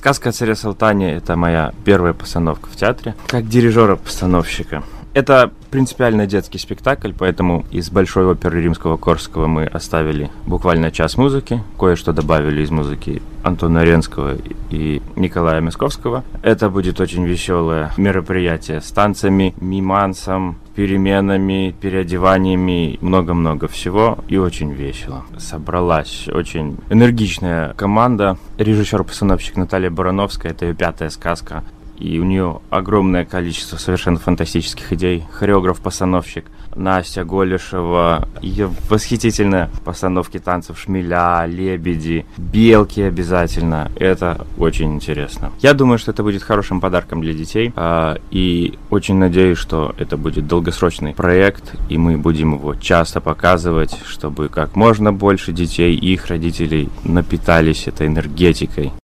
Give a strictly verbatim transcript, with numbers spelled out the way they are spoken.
«Сказка о царе Салтане» — это моя первая постановка в театре, как дирижера-постановщика. Это принципиально детский спектакль, поэтому из Большой оперы Римского-Корсакова мы оставили буквально час музыки, кое-что добавили из музыки Антона Ренского и Николая Мясковского. Это будет очень веселое мероприятие с танцами, мимансом, переменами, переодеваниями, много-много всего, и очень весело. Собралась очень энергичная команда. Режиссер-постановщик Наталья Барановская, это ее пятая сказка. И у нее огромное количество совершенно фантастических идей. Хореограф-постановщик Настя Голешева. Ее восхитительные постановки танцев «Шмеля», «Лебеди», «Белки» обязательно. Это очень интересно. Я думаю, что это будет хорошим подарком для детей. И очень надеюсь, что это будет долгосрочный проект. И мы будем его часто показывать, чтобы как можно больше детей и их родителей напитались этой энергетикой.